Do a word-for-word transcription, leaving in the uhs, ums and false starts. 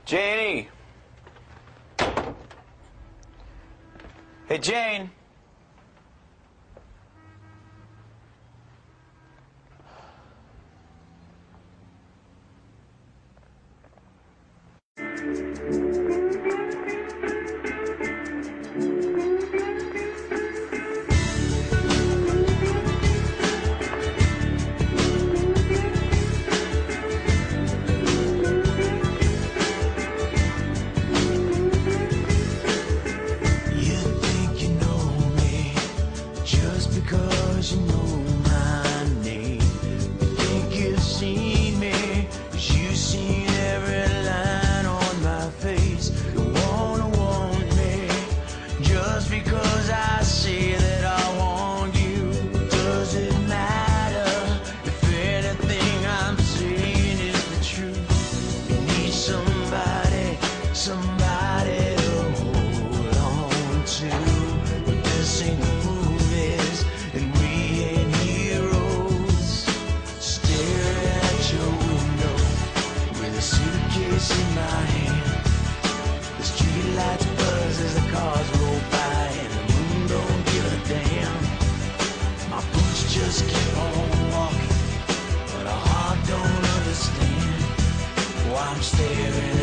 Janie! Hey, Jane! Because you know my name, you think you've seen me, 'cause you've seen every line on my face. You wanna want me, just because I say that I want you. Does it matter if anything I'm saying is the truth? You need somebody, somebody to hold on to. But this ain't the movies, and we ain't heroes. Staring at your window with a suitcase in my hand. The street lights buzz as the cars roll by, and the moon don't give a damn. My boots just keep on walking, but our heart don't understand why I'm staring